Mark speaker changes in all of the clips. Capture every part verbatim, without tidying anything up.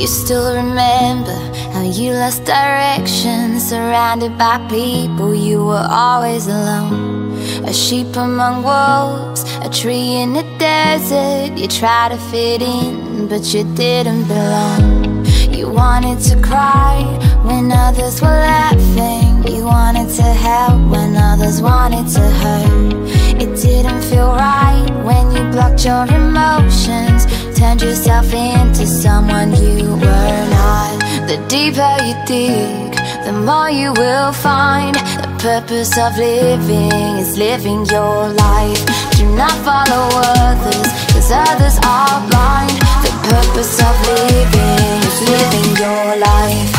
Speaker 1: you still remember how you lost direction? Surrounded by people, you were always alone. A sheep among wolves, a tree in the desert. You tried to fit in, but you didn't belong. You wanted to cry when others were laughing. You wanted to help when others wanted to hurt. It didn't feel right when you blocked your emotions, turned yourself into someone you were not. The deeper you dig, the more you will find. The purpose of living is living your life. Do not follow others, cause others are blind. The purpose of living is living your life.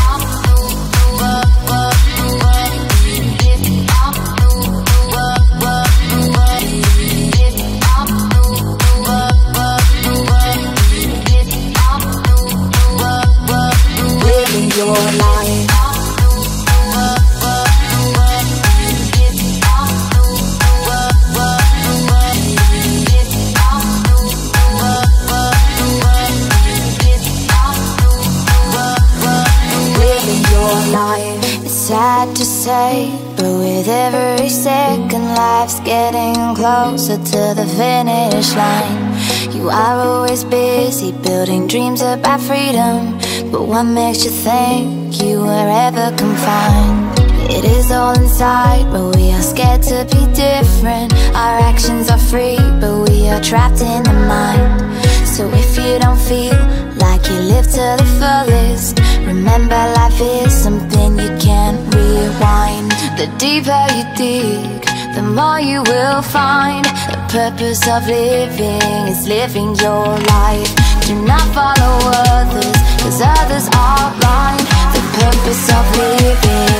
Speaker 1: Your life. Living your life. It's sad to say, but with every second life's getting closer to the finish line. You are always busy building dreams about freedom, but what makes you think you were ever confined? It is all inside, but we are scared to be different. Our actions are free, but we are trapped in the mind. So if you don't feel like you live to the fullest, remember life is something you can't rewind. The deeper you dig, the more you will find. The purpose of living is living your life. Do not follow others, cause others are blind. The purpose of living